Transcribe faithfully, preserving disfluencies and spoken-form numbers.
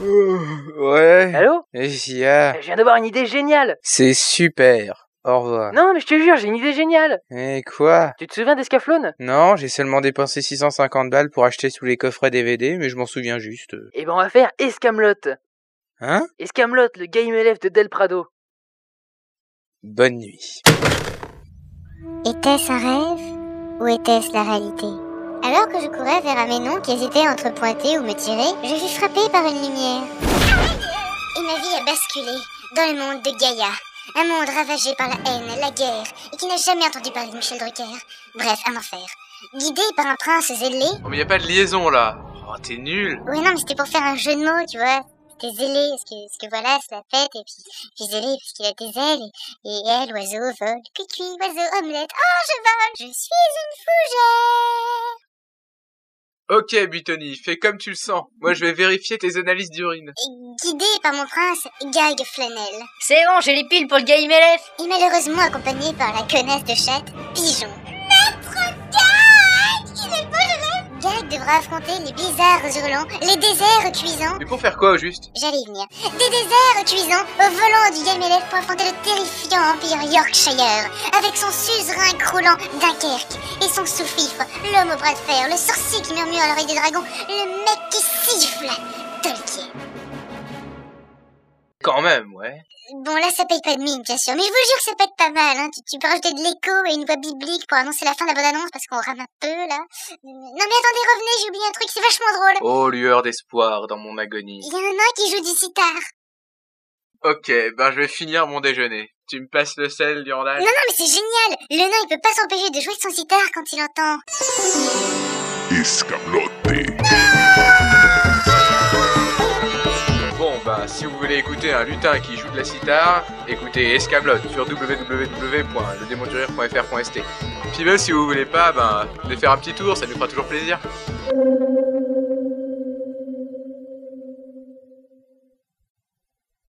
Ouais. Allô? Qu'est-ce qu'il y a? Je viens d'avoir une idée géniale. C'est super. Au revoir. Non, mais je te jure, j'ai une idée géniale. Et quoi? Tu te souviens d'Escaflowne? Non, j'ai seulement dépensé six cent cinquante balles pour acheter tous les coffrets D V D, mais je m'en souviens juste. Eh ben, on va faire Escamelot. Hein? Escamelot, le game élève de Del Prado. Bonne nuit. Était-ce un rêve ou était-ce la réalité? Alors que je courais vers Aménon qui hésitait entre pointer ou me tirer, je fus frappée par une lumière. Et ma vie a basculé dans le monde de Gaïa. Un monde ravagé par la haine, la guerre, et qui n'a jamais entendu parler de Michel Drucker. Bref, un enfer. Guidé par un prince zélé... Oh mais y a pas de liaison là. Oh t'es nul. Oui non mais c'était pour faire un jeu de mots, tu vois. C'était zélé, parce que, parce que voilà, c'est la fête, et puis, puis zélé, parce qu'il a des ailes, et, et elle, oiseau, vole, cuicui, oiseau, omelette, oh je vole, je suis une fougère. Ok Buitoni, fais comme tu le sens. Moi je vais vérifier tes analyses d'urine. Guidé par mon prince, Gag Flanel. C'est bon, j'ai les piles pour le game élève. Et malheureusement accompagné par la connasse de chatte, Pigeon. Maître Gag! Il est beau, je l'aime! Gag devra affronter les blizzards hurlants, les déserts cuisants. Mais pour faire quoi au juste? J'allais y venir. Des déserts cuisants au volant du game élève pour affronter le terrifiant empire Yorkshire, avec son suzerain croulant Dunkerque et son sous-fifre, l'homme au bras de fer, le sorcier qui murmure à l'oreille des dragons, le mec qui siffle, Tolkien. Quand même, ouais. Bon, là, ça paye pas de mine, bien sûr, mais je vous jure que ça peut être pas mal, hein. Tu, tu peux rajouter de l'écho et une voix biblique pour annoncer la fin de la bande-annonce, parce qu'on rame un peu, là. Non, mais attendez, revenez, j'ai oublié un truc, c'est vachement drôle. Oh, lueur d'espoir dans mon agonie. Il y a un nain qui joue du sitar. Ok, ben je vais finir mon déjeuner. Tu me passes le sel, Durandal? Non, non, mais c'est génial. Le nain, il peut pas s'empêcher de jouer de son sitar quand il entend. Escamelote. Bon, bah, si vous voulez écouter un lutin qui joue de la sitar, écoutez Escamelote sur w w w point le démon du rire point f r point s t. Puis même si vous voulez pas, ben, venez faire un petit tour, ça nous fera toujours plaisir.